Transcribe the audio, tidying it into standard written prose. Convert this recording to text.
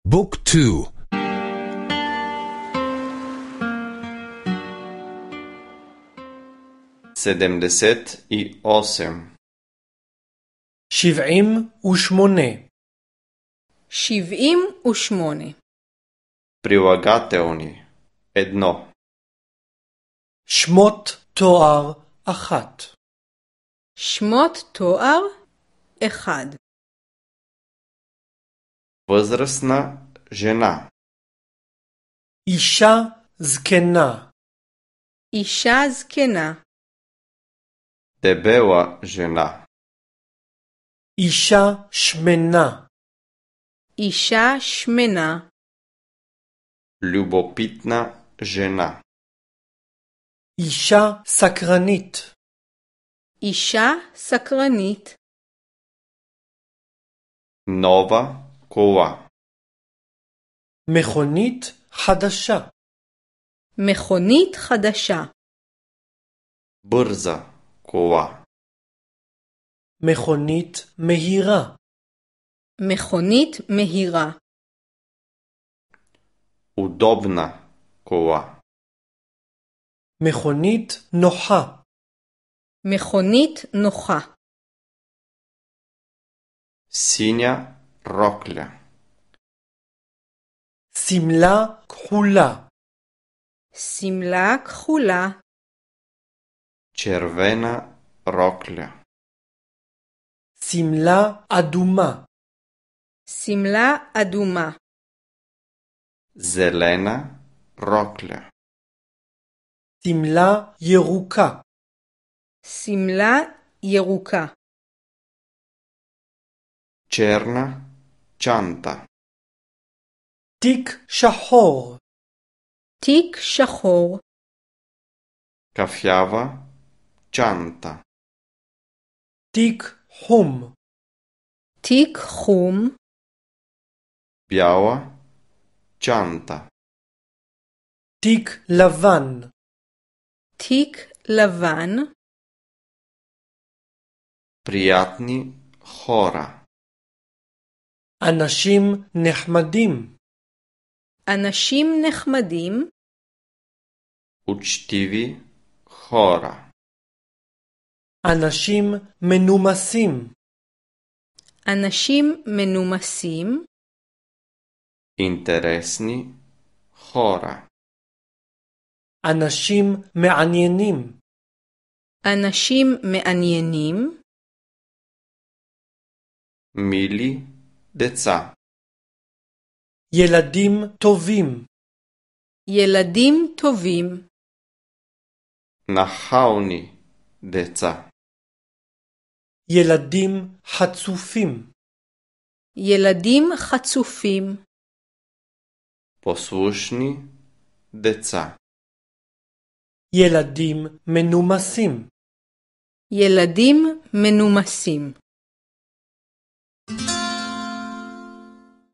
بوك تو. 78 78 78 прилагателни едно שמות תואר 1 שמות תואר 1 възрастна жена אישה זקנה אישה זקנה дебела жена אישה שמנה אישה שמנה любопитна жена אישה סקרנית אישה סקרנית нова кола מכונית חדשה מכונית חדשה бърза кола מכונית מהירה מכונית מהירה удобна кола מכונית נוחה מכונית נוחה синя рокля שמלה כחולה שמלה כחולה червена рокля שמלה אדומה שמלה אדומה зелена рокля שמלה ירוקה שמלה ירוקה черна чанта תיק שחור תיק שחור кафява чанта תיק חום תיק חום бяла чанта תיק לבן תיק לבן приятни хора אנשים נחמדים אנשים נחמדים учтиви хора אנשים מנומסים אנשים מנומסים интересни хора אנשים מעניינים אנשים מעניינים мили деца ילדים טובים ילדים טובים нахални деца ילדים חצופים ילדים חצופים послушни деца ילדים מנומסים ילדים מנומסים